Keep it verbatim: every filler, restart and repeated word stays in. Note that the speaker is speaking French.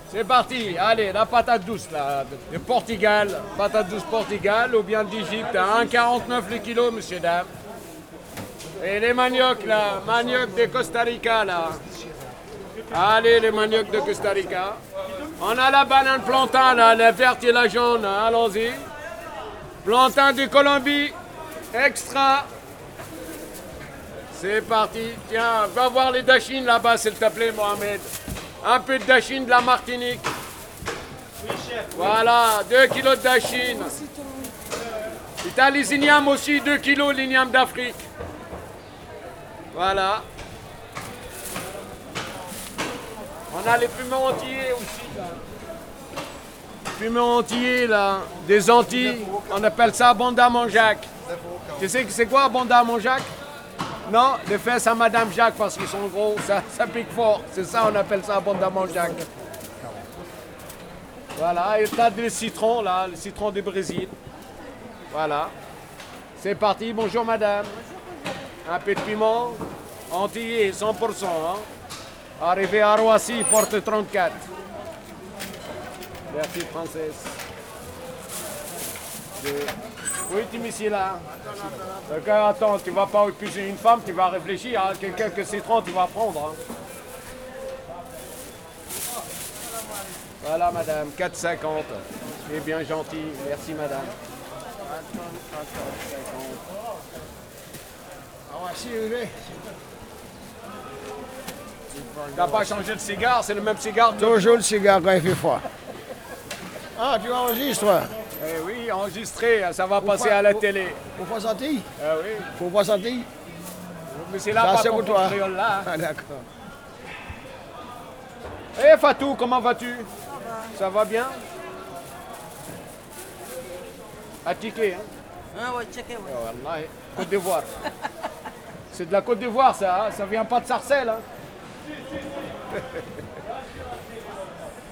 C'est parti, allez, la patate douce là, de Portugal, patate douce Portugal ou bien d'Égypte, à un virgule quarante-neuf le kilo, monsieur, dames. Et les maniocs là, manioc de Costa Rica là. Allez, les maniocs de Costa Rica. On a la banane plantain là, la verte et la jaune, hein, allons-y. Plantain de Colombie, extra. C'est parti, tiens, va voir les dachines là-bas s'il te plaît, Mohamed. Un peu de dachine de la Martinique. Oui, chef. Voilà, deux kilos de dachine. Et t'as les ignames aussi, deux kilos l'igname d'Afrique. Voilà. On a les piments entiers aussi là. Piments entiers là, des Antilles. On appelle ça Bonda Monjac. Tu sais que c'est quoi Bonda Monjac? Non, les fesses à Madame Jacques parce qu'ils sont gros, ça, ça pique fort. C'est ça, on appelle ça abondamment Jacques. Voilà, et t'as des citrons là, le citron du Brésil. Voilà. C'est parti, bonjour madame. Un peu de piment, antillais, cent pour cent. Hein. Arrivé à Roissy, porte trente-quatre. Merci, princesse. De... Oui, tu mets ici là. D'accord, attends, tu vas pas accuser une femme, tu vas réfléchir. Hein. Quelques citrons, tu vas prendre. Hein. Voilà, madame, quatre cinquante. C'est bien gentil. Merci, madame. T'as pas changé de cigare, c'est le même cigare. Toujours le cigare quand il fait froid. Ah, tu enregistres, toi? Eh oui, enregistré, ça va passer à la télé. Faut pas sentir? Ah oui. Faut pas sentir? Mais c'est là, Ça, pas c'est ton pour toi. créole, là. Ah, d'accord. Eh Fatou, comment vas-tu? Ça va bien? À ticket, hein? Ah ouais, checké, ouais. Oh, Wallahi, Côte d'Ivoire. C'est de la Côte d'Ivoire, ça, hein? Ça vient pas de Sarcelles, hein?